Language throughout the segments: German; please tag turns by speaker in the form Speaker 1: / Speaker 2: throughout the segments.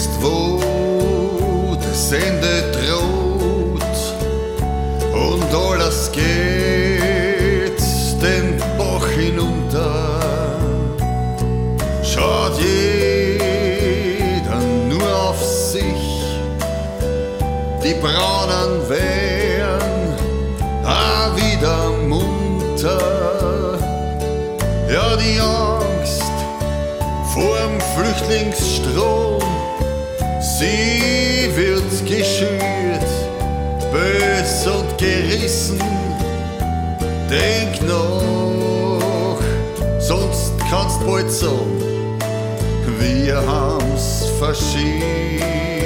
Speaker 1: jetzt wo das Ende droht und alles geht den Bach hinunter, schaut jeder nur auf sich. Die Braunen werden auch wieder munter. Ja, die Angst vorm Flüchtlingsstrom, sie wird geschürt, bös und gerissen. Denk noch, sonst kannst bald sagen, wir haben's verschissen.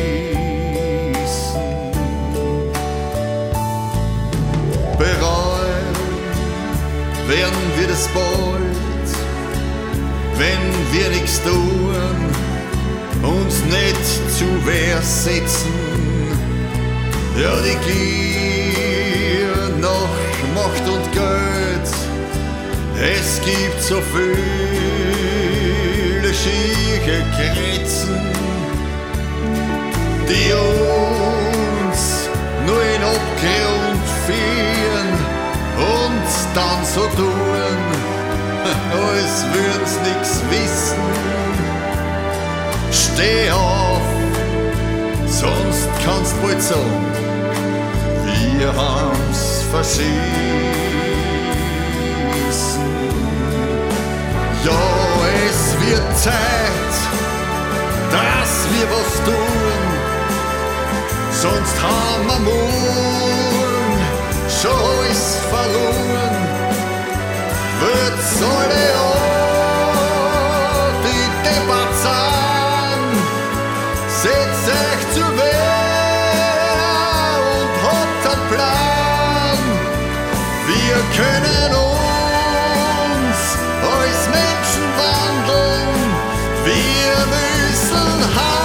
Speaker 1: Bereuen werden wir das bald, wenn wir nichts tun, uns nicht zu Wehr setzen. Ja, die Gier nach Macht und Geld, es gibt so viele schiefe Grenzen, die uns nur in Abgrund führen und dann so tun, als würden's nix wissen. Steh auf, sonst kannst bald sagen, wir haben's verschissen. Ja, es wird Zeit, dass wir was tun, sonst haben wir morgen schon alles verloren. Wird's alle Jahr die Debatte sein, setzt euch zur Wehr und habt einen Plan. Wir können uns als Menschen wandeln, wir müssen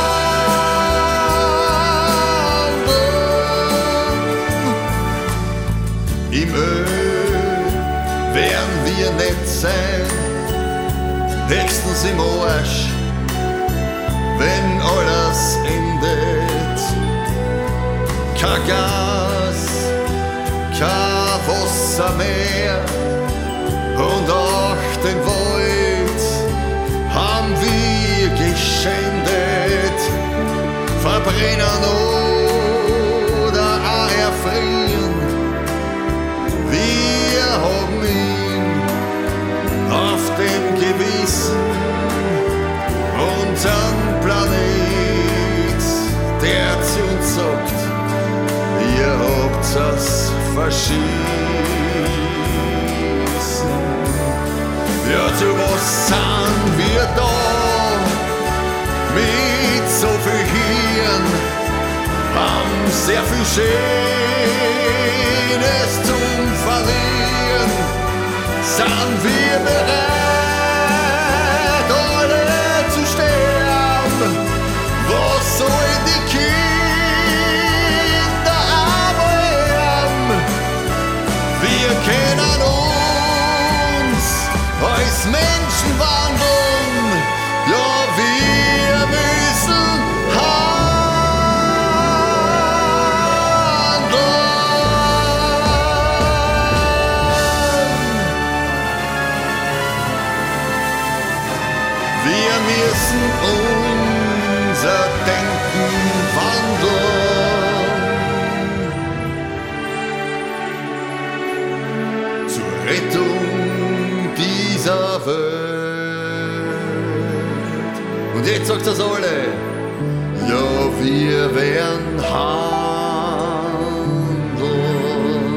Speaker 1: handeln. Im Öl werden wir nicht sein, höchstens im Arsch, wenn alles endet. Kein Gas, kein Wasser mehr und auch den Wald haben wir geschändet. Verbrennen oder auch erfrieren, wir haben ihn auf dem Gewissen. Unseren Planet, der zu uns sagt, ihr habt es verschissen. Ja, zu was sind wir da? Mit so viel Hirn, haben sehr viel Schönes zum Verlieren. Sind wir bereit, alle zu sterben? Was soll die Kinder haben? Wir können uns als Menschen wandeln. Ja, wir müssen wir müssen unser Denken wandeln zur Rettung dieser Welt. Und jetzt sagt das alle, ja, wir werden handeln.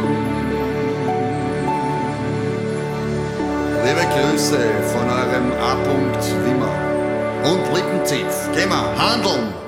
Speaker 1: Liebe Grüße von eurem A. Wimmer und Lippenzipf. Gehen wir handeln!